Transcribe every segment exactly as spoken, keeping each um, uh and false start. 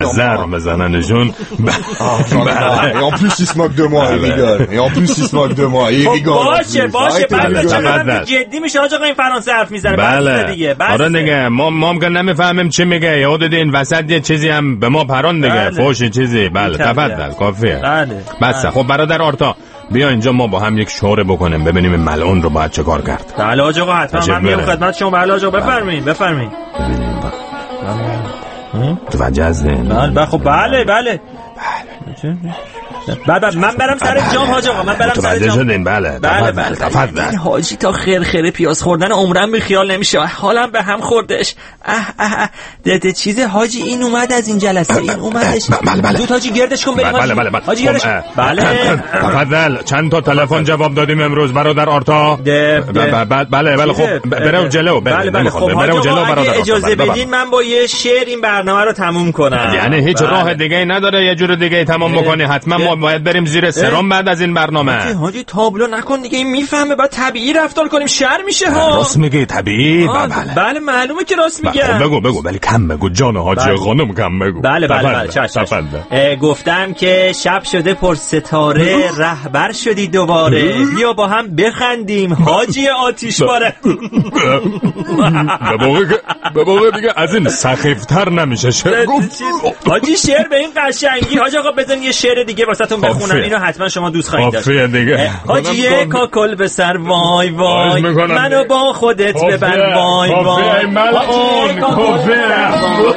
زر بزننشون. En plus il se moque de moi, il rigole. Et en plus il se moque de moi, il rigole. باشه باشه بعد چقدر جدی میشه آقا این فرانسه حرف میزنه بله دیگه. آره دیگه ما ما هم نمیفهمیم چی میگه. یاد این وسط یه چیزی هم به ما پران دیگه. فوش چیزی. بله تفضل کافیه. بله بس. خب برادر آرتا بیا اینجا ما با هم یک شوره بکنیم ببینیم این ملعون رو باید چه کار کرد. بله آقا حتما من میام خدمت شما. بله آقا بفرمایید بفرمایید. ببینیم تو وجه از دین. بله خب بله بله بله من برم سر جام حاج آقا من برم سر جام. شدین. بله بله بله تفضل. این حاجی تا خیر خیر پیاز خوردن عمرم بی خیال نمیشه. حالم به هم خوردش. اه اه ده چیز حاجی این اومد از این جلسه این اومدش. بله بله دو تاجی گردش کن بریم. بله بله حاجی گردش. بله تفضل. چند تا تلفن جواب دادیم امروز برادر آرتا؟ بله بله خب برو جلو. بله بله خب برو جلو برادر. اجازه بدین من با یه شعر این برنامه رو تموم کنم. یعنی هیچ راه دیگه نداره یه جور دیگه تمام بکنی؟ حتما ما باید بریم زیر سرم بعد از این برنامه. حاجی تابلو نکن دیگه این میفهمه بعد طبیعی رفتار کنیم شر میشه ها. راست میگی طبیعی. بله بله معلومه که راست میگم. بگو بگو ولی کم بگو جان حاجی خانم کم بگو. بله بله بله چشم. گفتم که شب شده پر ستاره رهبر شدی دوباره بیا با هم بخندیم حاجی آتیش باره. به موقع به موقع دیگه از این سخیفتر نمیشه شعر گفت. حاجی شعر به این قشنگی. حاج آقا بزن یه شعر دیگه واسهتون بخونم اینو حتما شما دوست خواهید داشت. حاجی یه کاکل به سر وای وای منو با خودت ببر وای وای ملعون کافر.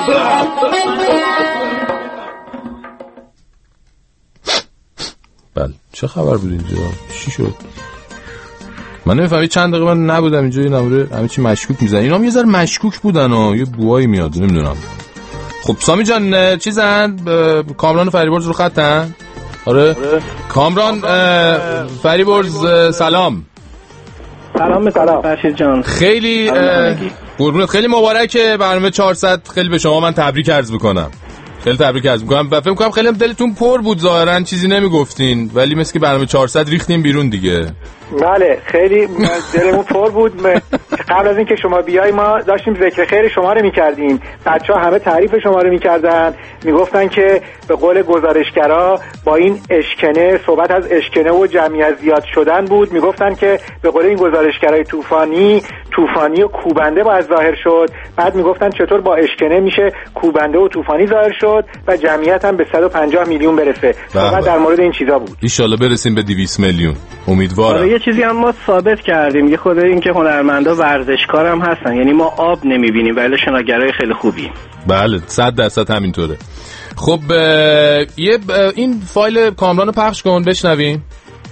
بله چه خبر بود اینجا؟ چی شد؟ من نمیفهمم چند دقیقه من نبودم اینجا این نموره همه چی مشکوک میزنن. اینا هم یه ذره مشکوک بودن و یه بوایی میاد نمیدونم. خب سامی جان چیزن کامران فریبرز رو خطن؟ آره کامران فریبرز سلام. سلام سلام فرشید جان. خیلی قربونت خیلی مبارکه برنامه چهارصد. خیلی به شما من تبریک عرض میکنم. خیلی تبریک عرض میکنم. فکر میکنم خیلی دلتون پر بود ظاهرا چیزی نمیگفتین ولی مثل که برنامه چهارصد ریختیم بیرون دیگه. بله خیلی دلمون پر بود. قبل از اینکه شما بیای ما داشتیم ذکر خیر شما رو میکردیم. بچه‌ها همه تعریف شما رو میکردن میگفتن که به قول گزارشگرا با این اشکنه صحبت از اشکنه و جمعیت زیاد شدن بود. میگفتن که به قول این گزارشگرای طوفانی طوفانی و کوبنده باید ظاهر شد. بعد میگفتن چطور با اشکنه میشه کوبنده و طوفانی ظاهر شد و جمعیت هم به صد و پنجاه میلیون برسه. صحبت در مورد این چیزا بود. ان شاءالله برسیم به دویست میلیون. امیدوارم. یه چیزی هم ما ثابت کردیم یه خود این که هنرمندا ورزشکار هم هستن. یعنی ما آب نمیبینیم ولی شناگرای خیلی خوبی. بله صد درصد همینطوره. خب یه این فایل کامران رو پخش کن بشنویم.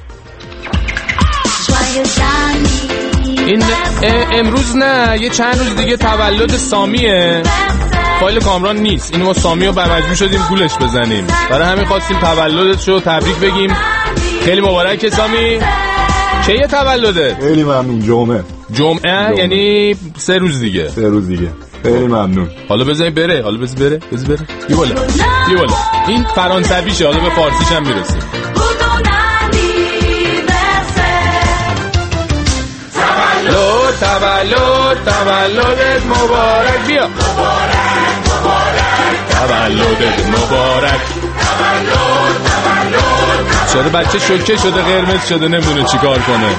این امروز نه یه چند روز دیگه تولد سامیه. فایل کامران نیست. این ما سامی رو مجبور شدیم گولش بزنیم برای همین خواستیم تولدت رو تبریک بگیم. خیلی مبارک سامی. چیه تولده؟ خیلی ممنون. جمعه جمعه, جمعه. یعنی سه روز دیگه. سه روز دیگه. خیلی ممنون. حالا بزنیم بره. حالا بزنیم بره. بزنیم بره. بی بالا. بی بالا. این فرانسویشه. حالا به فارسیش هم میرسیم. تولد تولد تولدت مبارک. بیا. مبارک مبارک تولدت مبارک. تولد تولد شده بچه شوکه شده قرمز شده نمیدونه چیکار کنه.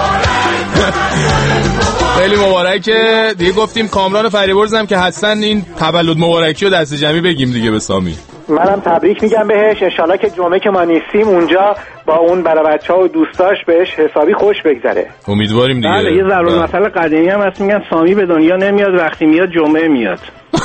خیلی مبارکه دیگه. گفتیم کامران فریبرز هم که هستن این تولد مبارکی رو دست جمعی بگیم دیگه به سامی. منم تبریک میگم بهش. انشالله که جمعه که ما نیستیم اونجا با اون برای بچه‌ها و دوستاش بهش حسابی خوش بگذره. امیدواریم دیگه. بله یه ضرور مسئله قدیمی هم هست میگن سامی به دنیا نمیاد وقتی میاد جمعه میاد.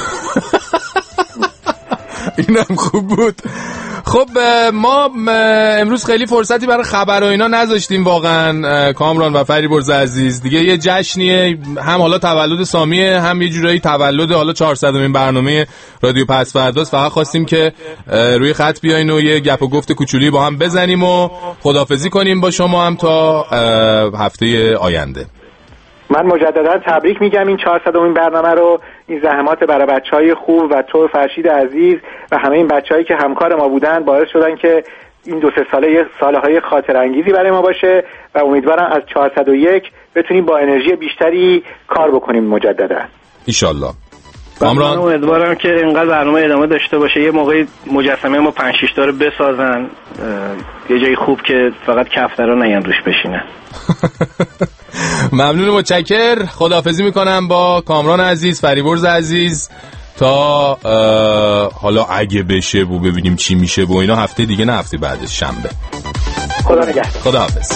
اینم خوب بود. خب ما امروز خیلی فرصتی برای خبر و اینا نذاشتیم واقعا کامران و فریبرز عزیز. دیگه یه جشنیه هم حالا تولد سامیه هم یه جورایی تولد حالا چهارصدمین برنامه رادیو پس فرداست. فقط خواستیم که روی خط بیاین و یه گپ و گفت کوچولی با هم بزنیم و خداحافظی کنیم با شما هم تا هفته آینده. من مجددا تبریک میگم این چهارصدمین برنامه رو. این زحمات برای بچهای خوب و تو فرشید عزیز و همه این بچه‌هایی که همکار ما بودن باعث شدن که این دو سه ساله سالهای خاطر انگیزی برای ما باشه و امیدوارم از چهارصد و یک بتونیم با انرژی بیشتری کار بکنیم مجددا. ان شاء الله. کامران امیدوارم که اینقدر برنامه ادامه داشته باشه، یه موقعی مجسمه ما پنج شش تا رو بسازن یه جایی خوب که فقط کفترا نیان روش بشینن. ممنون، متشکر. خداحافظی میکنم با کامران عزیز، فریبرز عزیز، تا حالا اگه بشه و ببینیم چی میشه و اینا هفته دیگه، نه هفته بعدش شنبه. خدا نگهدار. خداحافظ.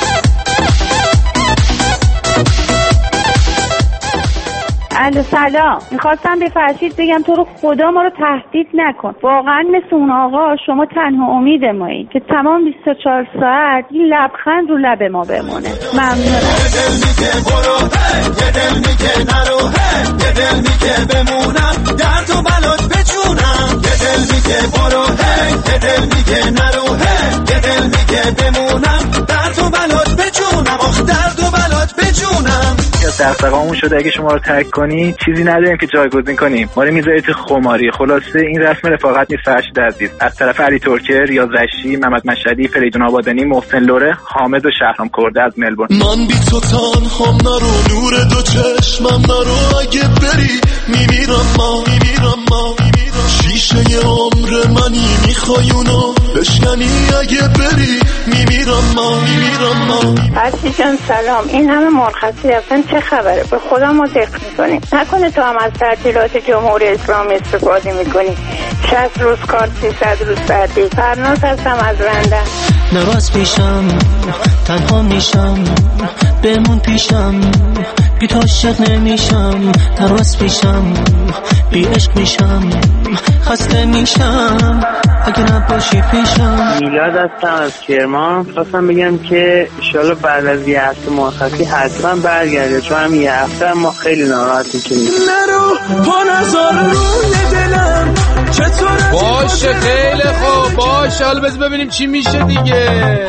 الو سلام، میخواستم به فرشید بگم تو رو خدا ما رو تهدید نکن، واقعا مثل اون آقا شما تنها امید مایی که تمام بیست و چهار ساعت این لبخند رو لب ما بمونه. ممنونم. یه دل میگه برو، یه دل میگه نرو، یه دل میگه بمونم در تو بلات بجونم. یه دل میگه برو، یه دل میگه نرو، یه دل میگه بمونم در تو بلات بجونم. آخ در تو بلات بجونم. یا دغدغه‌مون شده اگه شما رو ترک کنی چیزی نداریم که جایگزین کنیم، ما رو میذاری تو خماری. خلاصه این رسم رفاقت نیست فرشید عزیز. از طرف علی ترکر، ریاض رشی، محمد مشهدی، فریدون آبادانی، محسن لوره، حامد و شهرام کرده از ملبورن. من بی تو تنهام، نرو نور دو چشمم نرو، اگه بری میمیرم ما میمیرم ما شیشه عمر منی میخوای اونو بشکنی، اگه بری میمیرم ما میمیرم ما. فرشید جان سلام، این همه مرخصی رفتن چه خبره؟ به خدا ما دق میکنیم، نکنه تو هم از تعطیلات جمهوری اسلامی استفاده میکنی؟ شصت روز کار، سیصد روز تعطیل. فرناز هستم از لندن. نراز پیشم تنها میشم، بمون پیشم بی تو عاشق نمیشم. نراز پیشم بی عشق میشم، خسته میشم اگه نباشی پیشم. میلاد هستم از کرمان. خواستم بگم که انشالله بعد از یه هفته مرخصی حتما برگرده، چون هم یه هفته ما خیلی ناراحتیم که نرو پا نزار روی دلم. باشه خیلی خوب، باشه حالا بذار ببینیم چی میشه دیگه.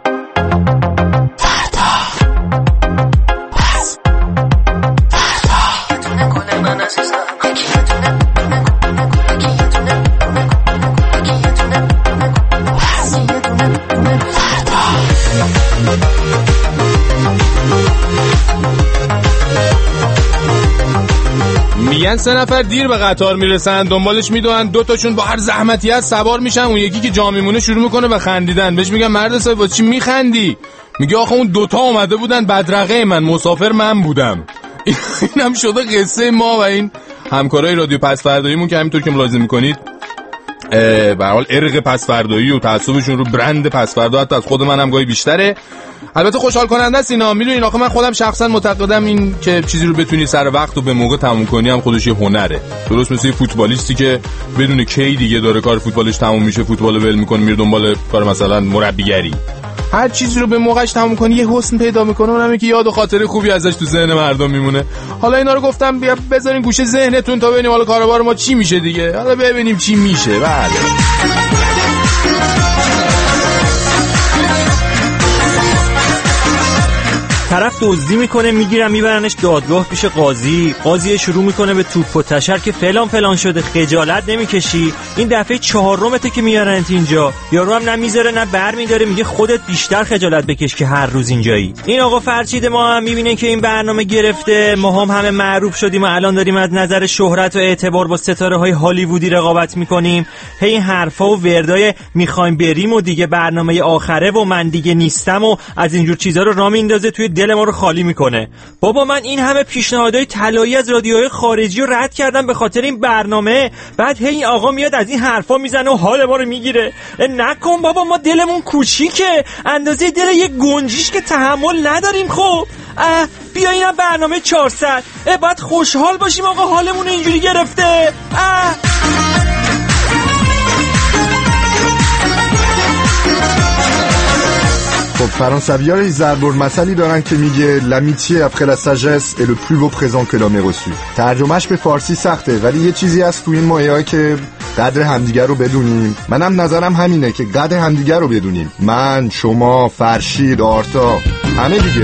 میگن سه نفر دیر به قطار میرسن، دنبالش میدوئن، دو تاشون با هر زحمتی هست سوار میشن، اون یکی که جا میمونه شروع میکنه به خندیدن. بهش میگن مرد صاحب واسه چی میخندی؟ میگه آخه اون دوتا اومده بودن بدرقه من، مسافر من بودم. اینم شده قصه ما و این همکارای رادیو پس فرداییمون که همینطور که ملاحظه میکنید به هر حال ارق پس فردایی و تعصبشون رو برند پس فردا حتی از خود منم گاهی بیشتره. البته خوشحال کننده است اینا، میدونین آخه من خودم شخصا معتقدم این که چیزی رو بتونی سر وقت و به موقع تموم کنی هم خودش یه هنره. درست مثل فوتبالیستی که بدون کی دیگه داره کار فوتبالش تموم میشه، فوتبال ول میکنه میره دنبال کار مثلا مربیگری. هر چیزی رو به موقعش تموم کنی یه حسن پیدا میکنه، اونم که یاد و خاطره خوبی ازش تو ذهن مردم میمونه. حالا اینا رو گفتم بیا بذارین گوشه ذهنتون تا ببینیم حالا کاروبار ما چی میشه دیگه. حالا ببینیم چی میشه. بله طرف دزدی میکنه میگیرن میبرنش دادگاه پیش قاضی، قاضی شروع میکنه به توپ و تشر که فلان فلان شده، خجالت نمیکشی؟ این دفعه چهارمته که میارنت اینجا، یارو هم نمیذاره نه بر میداره، میگه خودت بیشتر خجالت بکش که هر روز اینجایی. این آقا فرشید ما هم میبینه که این برنامه گرفته، ما هم همه معروف شدیم و الان داریم از نظر شهرت و اعتبار با ستاره های هالیوودی رقابت میکنیم. هی این حرفا و وردای میخوایم بریم و دیگه برنامه آخره و من دیگه نیستم و از اینجور چیزا رو راه میندازه توی دل ما رو خالی میکنه. بابا من این همه پیشنهادهای طلایی از رادیوهای خارجی رو رد کردم به خاطر این برنامه، بعد هی این آقا میاد از این حرفا میزنه و حال ما رو میگیره. نکن بابا، ما دلمون کوچیکه، اندازه دل یک گنجیش که تحمل نداریم. خب بیا اینم برنامه چهارصد، باید خوشحال باشیم آقا، حالمون اینجوری گرفته. اه خب فرانسوی‌ها یه ضرب‌المثل مسئله دارن که میگه l'amitié après la sagesse est le plus beau présent que l'homme ait reçu. ترجمهش به فارسی سخته ولی یه چیزی هست تو این مایه‌ها که قدر همدیگر رو بدونیم. منم نظرم همینه که قدر همدیگر رو بدونیم، من، شما، فرشید، آرتا، همه دیگه.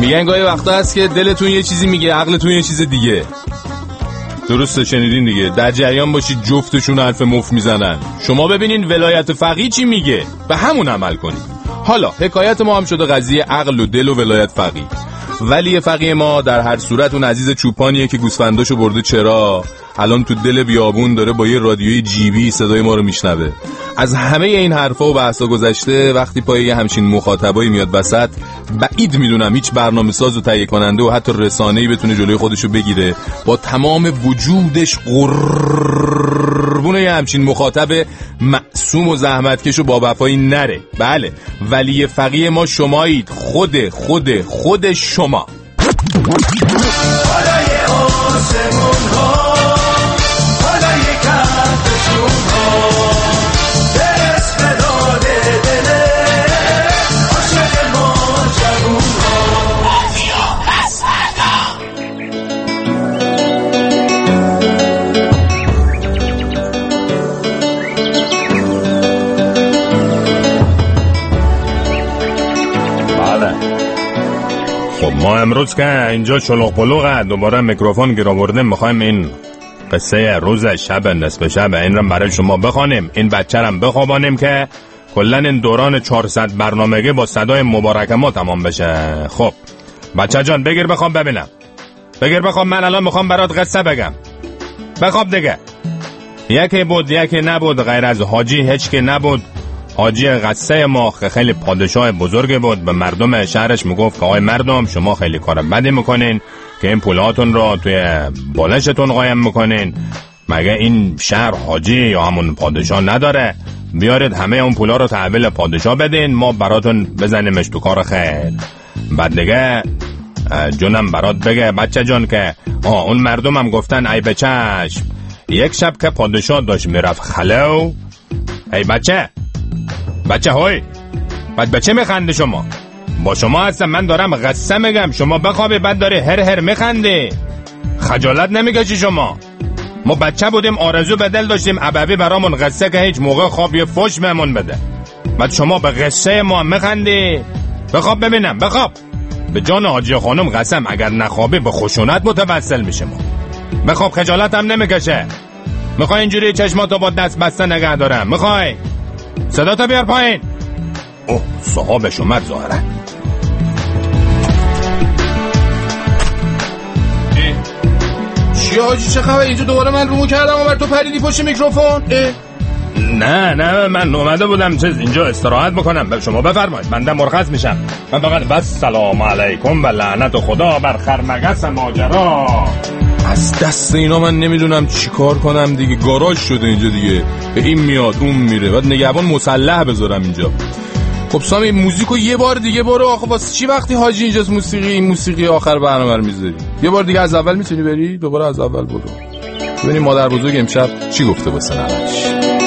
میگن گاهی وقتا هست که دلتون یه چیزی میگه عقلتون یه چیز دیگه. درسته، شنیدین دیگه. در جریان باشید جفتشون حرف مفت میزنن. شما ببینین ولایت فقیه چی میگه، به همون عمل کنید. حالا حکایت ما هم شده قضیه عقل و دل و ولایت فقیه. ولی فقیه ما در هر صورت اون عزیز چوپانیه که گوسفنداشو برده چرا، الان تو دل بیابون داره با یه رادیوی جیبی صدای ما رو میشنوه. از همه این حرفا و بحثا گذشته، وقتی پای یه همچین مخاطبایی میاد وسط، بعید میدونم هیچ برنامه‌ساز و تهیه کننده و حتی رسانه‌ای بتونه جلوی خودشو بگیره با تمام وجودش قربون یه همچین مخاطب معصوم و زحمتکش و با وفایی نره. بله، ولی فقیه ما شمایید، خود خود خود شما. ما امروز که اینجا چلوغ پلوغه دوباره میکروفون گیر آوردیم، میخوایم این قصه روز شب نصف شب این رو برای شما بخوانیم، این بچه رو بخوابانیم که کلن این دوران چهارصد برنامه‌گی با صدای مبارک ما تمام بشه. خب بچه جان بگیر بخواب ببینم، بگیر بخواب، من الان میخوام برات قصه بگم. بخواب دیگه. یکی بود یکی نبود، غیر از حاجی هیچ که نبود. حاجی قصه ما خیلی پادشاه بزرگی بود، به مردم شهرش میگفت که آقای مردم شما خیلی کار بدی میکنین که این پولاتون رو توی بالشتون قایم میکنین، مگه این شهر حاجی یا همون پادشاه نداره؟ بیارید همه اون پولا رو تحویل پادشاه بدین، ما براتون بزنیمش تو کار خیر. بعد دیگه جونم برات بگه بچه جان که آه اون مردم هم گفتن ای بچشم. یک شب که پادشاه داشت میرفت خلو، ای بچه بچه های بعد بچه میخنده؟ شما با شما هستم، من دارم قصه میگم، شما بخوابی بعد داری هر هر میخنده. خجالت نمیکشی شما؟ ما بچه بودیم آرزو به دل داشتیم ابوی برامون قصه که هیچ موقع خواب یه فوش بهمون بده، بعد شما به قصه ما میخندی. بخواب ببینم، بخواب. به جان حاجی خانم قسم اگر نخوابی به خشونت متوسل میشه. ما بخواب، خجالت هم نمیکشه؟ میخوای اینجوری چشماتو با دست بسته نگه دارم؟ میخوای؟ صدا تا بیار پایین. اوه صحابش اومد ظاهرا. چی حاجی چه خبر؟ اینجا دوباره من رومو کردم و بر تو پریدی پشت میکروفون؟ نه نه من اومده بودم چیز اینجا استراحت بکنم. شما بفرمایید، من مرخص میشم. من فقط بس سلام علیکم و لعنت خدا بر خرمگس ماجرا. از دست اینا من نمیدونم چی کار کنم دیگه. گاراژ شده اینجا دیگه، به این میاد اون میره، بعد نگهبان مسلح بذارم اینجا. خب سامی موزیکو یه بار دیگه برو. آخه واسه چی وقتی حاجی اینجاست موسیقی این موسیقی آخر برنامه رو میذاری؟ یه بار دیگه از اول میتونی بری؟ دوباره از اول برو ببینیم مادر بزرگ امشب چی گفته واسه نوش.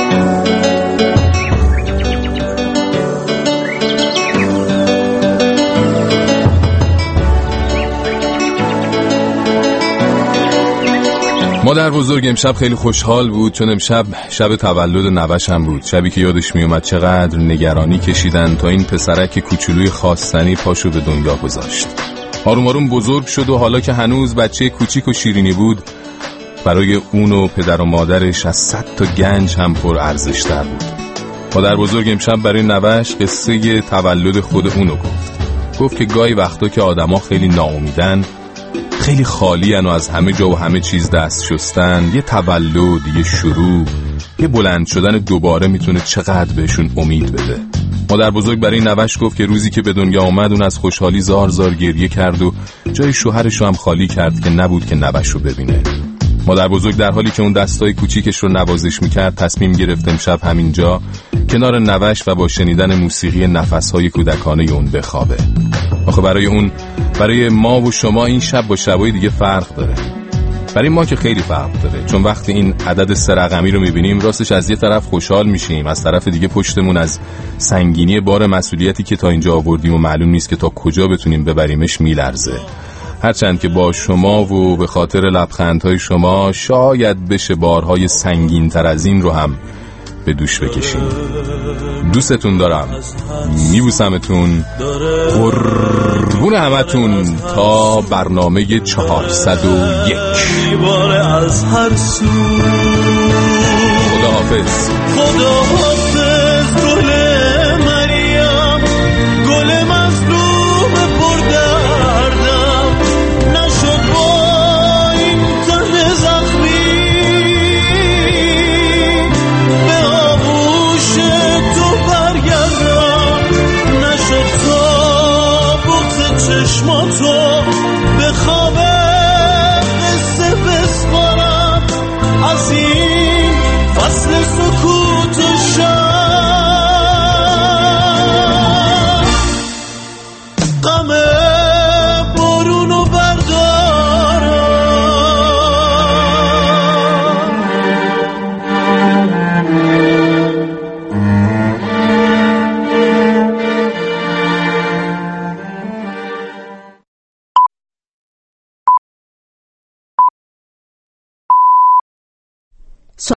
مادر بزرگ امشب خیلی خوشحال بود، چون امشب شب تولد نوه‌شم بود. شبی که یادش میومد چقدر نگرانی کشیدن تا این پسرک کوچولوی خواستنی پاشو به دنیا گذاشت. آروم آروم بزرگ شد و حالا که هنوز بچه کوچیک و شیرینی بود، برای اون و پدر و مادرش از صد تا گنج هم پر ارزش‌تر بود. مادر بزرگ امشب برای نوه‌ش قصه تولد خود اونو گفت. گفت که گاهی وقتا که آدما خیلی ناامیدن، خیلی خالی ان و از همه جا و همه چیز دست شستن، یه تولد، یه شروع، یه بلند شدن دوباره میتونه چقدر بهشون امید بده. مادر بزرگ برای نوش گفت که روزی که به دنیا آمد اون از خوشحالی زار زار گریه کرد و جای شوهرش رو هم خالی کرد که نبود که نوش رو ببینه. مادر بزرگ در حالی که اون دستای کوچیکش رو نوازش میکرد تصمیم گرفت امشب همینجا کنار نوش و با شنیدن موسیقی نفسهای کودکانه اون بخوابه. آخه برای اون، برای ما و شما این شب با شبای دیگه فرق داره. برای ما که خیلی فرق داره، چون وقتی این عدد سه رقمی رو میبینیم راستش از یه طرف خوشحال میشیم، از طرف دیگه پشتمون از سنگینی بار مسئولیتی که تا اینجا آوردیم و معلوم نیست که تا کجا بتونیم ببریمش میلرزه. هرچند که با شما و به خاطر لبخندهای شما شاید بشه بارهای سنگین تر از این رو هم به دوش بکشین. دوستتون دارم، میبوسمتون، قربون همتون تا برنامه چهارصد و یک. از هر سو خداحافظ. خداحافظ گل مریم، گل مظلوم پردردم، نشد با این تن زخمی به آغوش تو برگردم، نشد تا بغض چشماتو به خواب قصه بسپارم، از این فصل سکوت و شب